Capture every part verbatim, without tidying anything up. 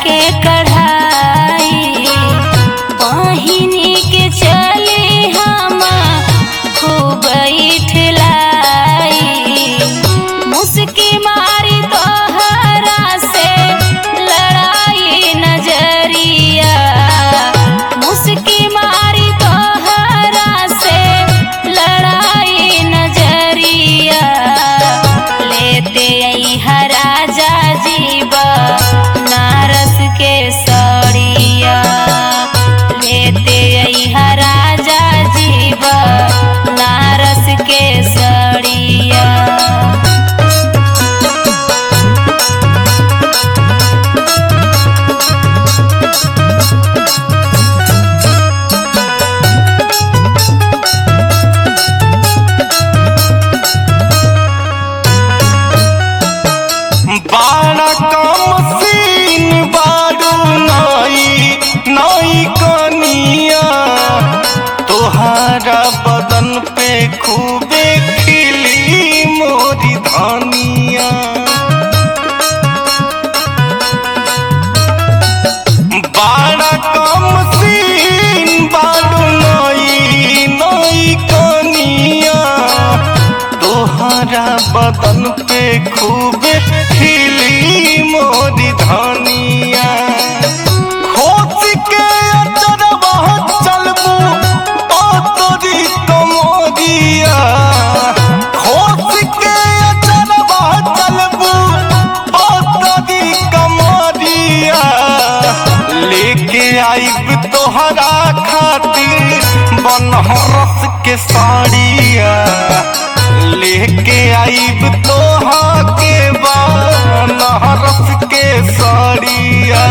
के कढ़ाई पहिनी के चली हम खूब इठलाई मुस्की मारी तोहरा से लड़ाई नजरिया मुस्की मारी तोहरा से लड़ाई नजरिया लेते आई राजा जीवा नारस के सड़िया लेते आई राजा जीवा नारस के सड़िया। बाड़ा कम सीन बारू नई नई कनिया तोहारा बदन पे खूबे खिली मोरी धनिया बाड़ा कम सीन बारू नई नई कनिया तोहारा बदन पे खूबे खिली मोरी धनिया खोज के अचरवा चलबू तोरी कमरिया खोज के अचरवा चलबू तोरी कमरिया लेके आइब तोहरा खातिर बनहरस के साड़िया लेके आइब तोहा के बनहरस के साड़िया।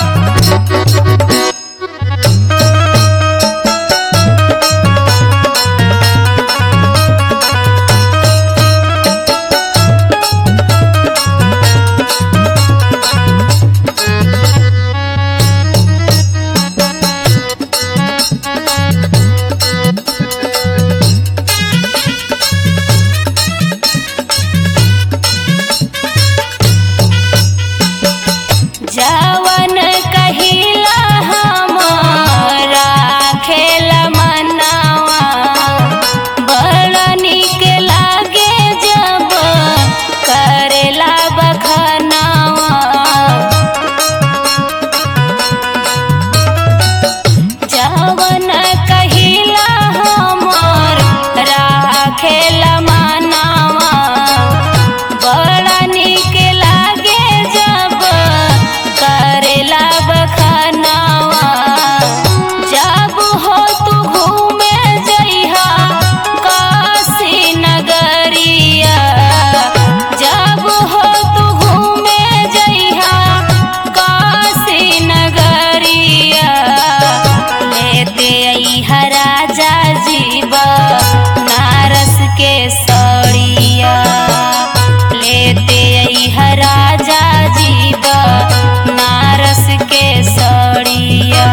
जवन कहिला हमारा खेला मनावा बड़ा निक लागे जब करेला बखनावा जवन कहिला हमारा खेला मनावा बड़ा निक लागे जब करेला बखनावा जब हो तू घूमे जइहा काशी नगरिया जब हो तू घूमे जइहा काशी नगरिया लेते आई राजा जीवा नारस के सड़िया लेते आई राजा जीवा नारस के सड़िया।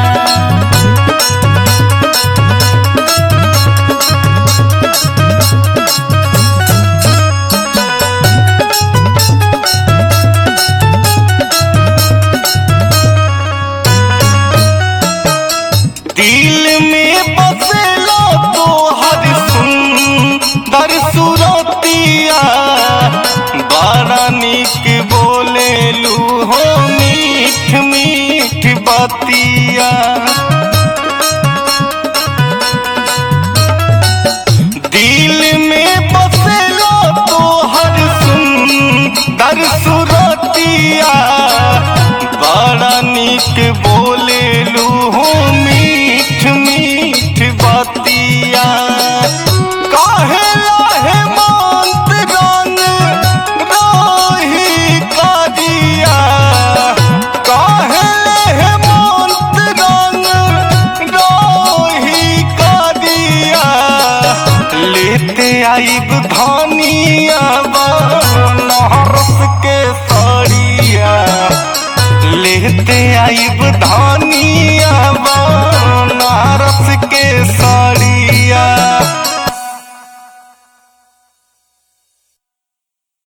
दिल में बसेला तोहर सुंदर सुरतिया बड़ा निक बोलेलू हो मीठ मीठ बतिया दिल में बसेला तोहर सुंदर सुरतिया बड़ा निक बोलेलू हो मीठ मीठ बतिया काहे लाहे मांत रंग रोही कादिया काहे लाहे मांत रंग रोही कादिया लेते आइब धनिया बनहरस के साड़िया लेते आइब धनिया।